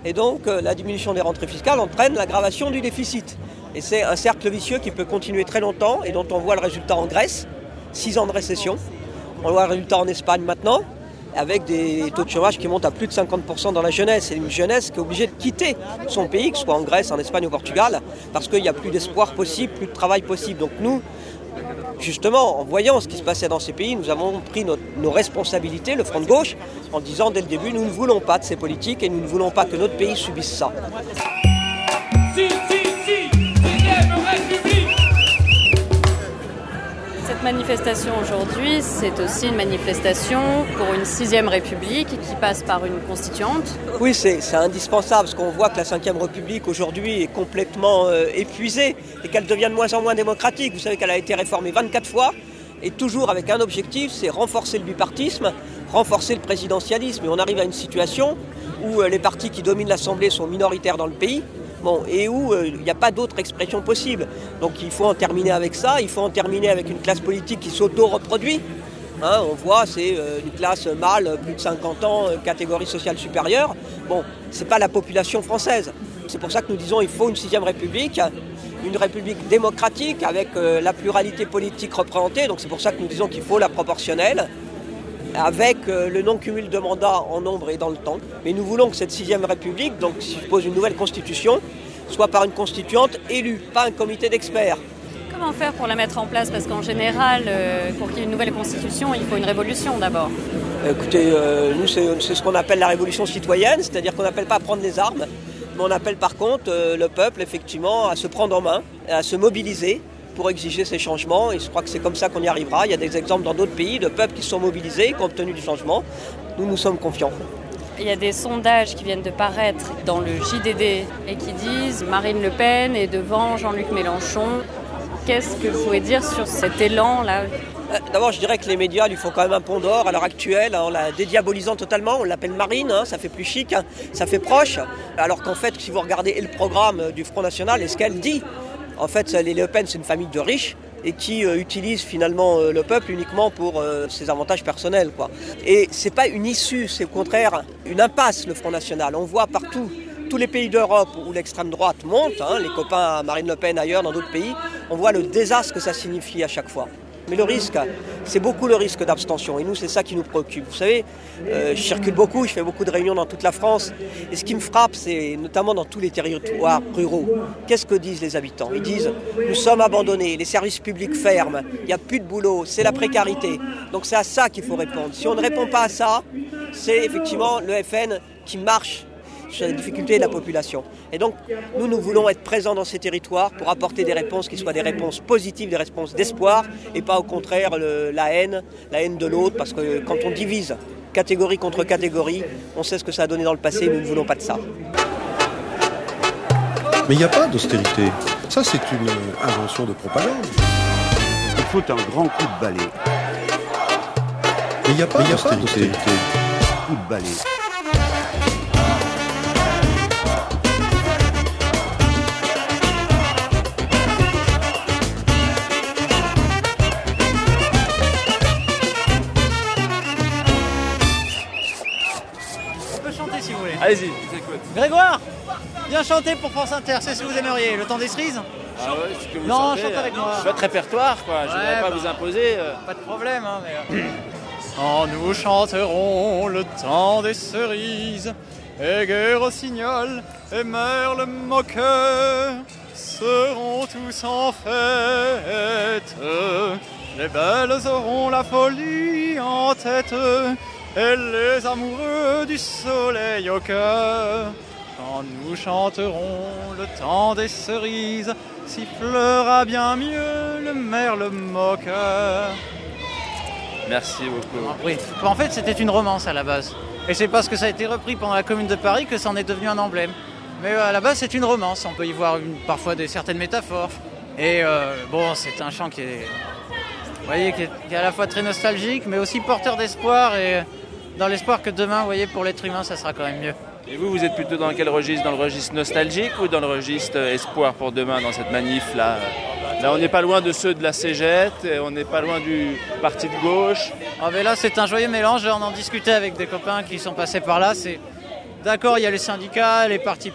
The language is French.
Et donc la diminution des rentrées fiscales entraîne l'aggravation du déficit. Et c'est un cercle vicieux qui peut continuer très longtemps et dont on voit le résultat en Grèce, 6 ans de récession. On voit le résultat en Espagne maintenant, avec des taux de chômage qui montent à plus de 50% dans la jeunesse. C'est une jeunesse qui est obligée de quitter son pays, que ce soit en Grèce, en Espagne ou au Portugal, parce qu'il n'y a plus d'espoir possible, plus de travail possible. Donc nous, justement, en voyant ce qui se passait dans ces pays, nous avons pris nos responsabilités, le Front de gauche, en disant dès le début, nous ne voulons pas de ces politiques et nous ne voulons pas que notre pays subisse ça. Cette manifestation aujourd'hui, c'est aussi une manifestation pour une 6e République qui passe par une constituante. Oui, c'est indispensable, parce qu'on voit que la 5e République aujourd'hui est complètement épuisée et qu'elle devient de moins en moins démocratique. Vous savez qu'elle a été réformée 24 fois et toujours avec un objectif, c'est renforcer le bipartisme, renforcer le présidentialisme. Et on arrive à une situation où les partis qui dominent l'Assemblée sont minoritaires dans le pays. Et où il n'y a pas d'autre expression possible. Donc il faut en terminer avec ça, il faut en terminer avec une classe politique qui s'auto-reproduit. On voit, c'est une classe mâle, plus de 50 ans, catégorie sociale supérieure. C'est pas la population française. C'est pour ça que nous disons qu'il faut une 6e République, une République démocratique avec la pluralité politique représentée. Donc c'est pour ça que nous disons qu'il faut la proportionnelle, avec le non-cumul de mandats en nombre et dans le temps. Mais nous voulons que cette 6e République, donc qui suppose une nouvelle constitution, soit par une constituante élue, pas un comité d'experts. Comment faire pour la mettre en place ? Parce qu'en général, pour qu'il y ait une nouvelle constitution, il faut une révolution d'abord. Écoutez, nous c'est ce qu'on appelle la révolution citoyenne, c'est-à-dire qu'on n'appelle pas à prendre les armes, mais on appelle par contre le peuple effectivement à se prendre en main, à se mobiliser pour exiger ces changements, et je crois que c'est comme ça qu'on y arrivera. Il y a des exemples dans d'autres pays de peuples qui se sont mobilisés, qui ont obtenu du changement. Nous sommes confiants. Il y a des sondages qui viennent de paraître dans le JDD et qui disent Marine Le Pen est devant Jean-Luc Mélenchon. Qu'est-ce que vous pouvez dire sur cet élan-là ? D'abord, je dirais que les médias lui font quand même un pont d'or à l'heure actuelle, en la dédiabolisant totalement. On l'appelle Marine, ça fait plus chic, ça fait proche. Alors qu'en fait, si vous regardez le programme du Front National et ce qu'elle dit, en fait, les Le Pen, c'est une famille de riches et qui utilise finalement le peuple uniquement pour ses avantages personnels, quoi. Et c'est pas une issue, c'est au contraire une impasse, le Front National. On voit partout, tous les pays d'Europe où l'extrême droite monte, les copains à Marine Le Pen ailleurs, dans d'autres pays, on voit le désastre que ça signifie à chaque fois. Mais le risque, c'est beaucoup le risque d'abstention. Et nous, c'est ça qui nous préoccupe. Vous savez, je circule beaucoup, je fais beaucoup de réunions dans toute la France. Et ce qui me frappe, c'est notamment dans tous les territoires ruraux. Qu'est-ce que disent les habitants ? Ils disent « Nous sommes abandonnés, les services publics ferment, il n'y a plus de boulot, c'est la précarité. » Donc c'est à ça qu'il faut répondre. Si on ne répond pas à ça, c'est effectivement le FN qui marche sur les difficultés de la population. Et donc, nous voulons être présents dans ces territoires pour apporter des réponses qui soient des réponses positives, des réponses d'espoir, et pas au contraire la haine de l'autre, parce que quand on divise catégorie contre catégorie, on sait ce que ça a donné dans le passé, nous ne voulons pas de ça. Mais il n'y a pas d'austérité. Ça, c'est une invention de propagande. Il faut un grand coup de balai. Mais il n'y a pas d'austérité. Coup de balai. Allez-y. Grégoire, viens chanter pour France Inter, c'est ce que vous aimeriez. Le temps des cerises ? Ah ouais, c'est ce que vous Non, chantez, chante avec moi. Votre répertoire, quoi. Je voudrais pas vous imposer. Pas de problème, mais... Oh, nous chanterons le temps des cerises, et gai rossignol et merle moqueur seront tous en fête. Les belles auront la folie en tête, et les amoureux du soleil au cœur. Quand nous chanterons le temps des cerises, sifflera bien mieux le merle moqueur. Merci beaucoup. Oui. En fait, c'était une romance à la base. Et c'est parce que ça a été repris pendant la Commune de Paris que ça en est devenu un emblème. Mais à la base, c'est une romance. On peut y voir parfois certaines métaphores. Et c'est un chant qui est, vous voyez, qui est à la fois très nostalgique, mais aussi porteur d'espoir. Et dans l'espoir que demain, vous voyez, pour l'être humain, ça sera quand même mieux. Et vous êtes plutôt dans quel registre ? Dans le registre nostalgique ou dans le registre espoir pour demain, dans cette manif-là ? Là, on n'est pas loin de ceux de la Cégette, et on n'est pas loin du parti de gauche. Ah, mais là, c'est un joyeux mélange. On en discutait avec des copains qui sont passés par là. D'accord, il y a les syndicats, les partis